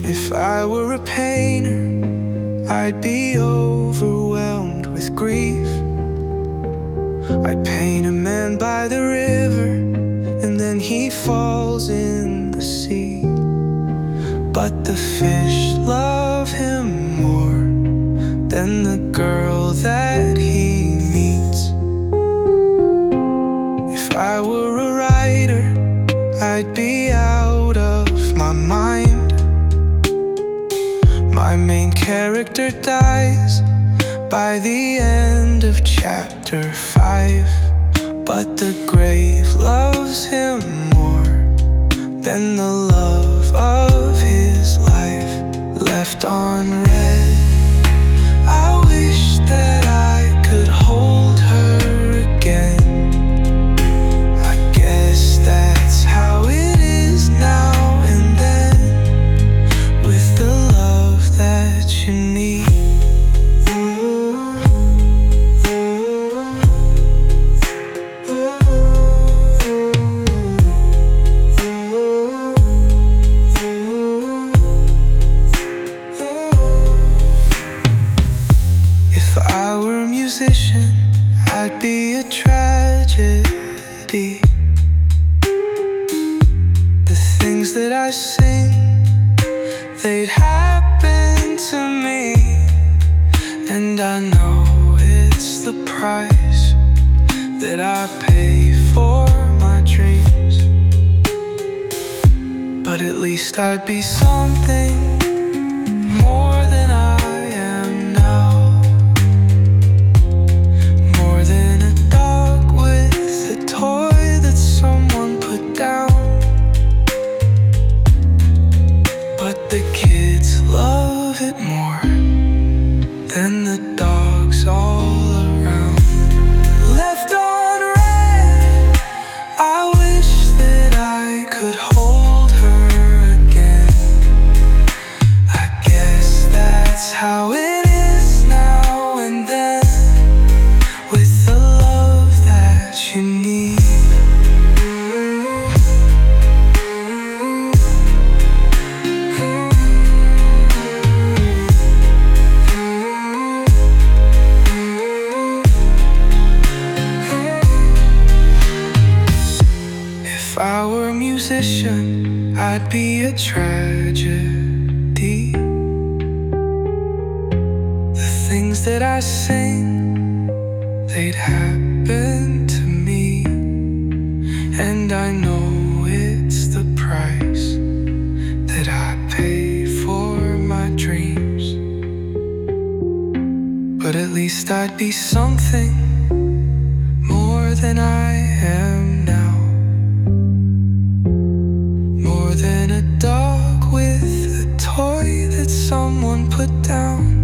If I were a painter, I'd be overwhelmed with grief. I'd paint a man by the river, and then he falls in the sea. But the fish love him more than the girl that he meets. If I were a writer, I'd be out of my mind. My main character dies by the end of chapter 5, but the grave loves him more than the love of his life. Left on red, I wish that I could hold her again. I guess that's how it is now and then, with the love that you need. If I were a musician, I'd be a tragedy. The things that I sing, they'd happen to me. And I know it's the price that I pay for my dreams. But at least I'd be something more than I am now. More than a dog with a toy that someone put down. But the kids love it more than the dogs all around. Left on red, I wish that I could hold her again. I guess that's how it is now and then, with the love that you need. If I were a musician, I'd be a tragedy. The things that I sing, they'd happen to me. And I know it's the price that I pay for my dreams. But at least I'd be something more than I am now. More than a dog with a toy that someone put down.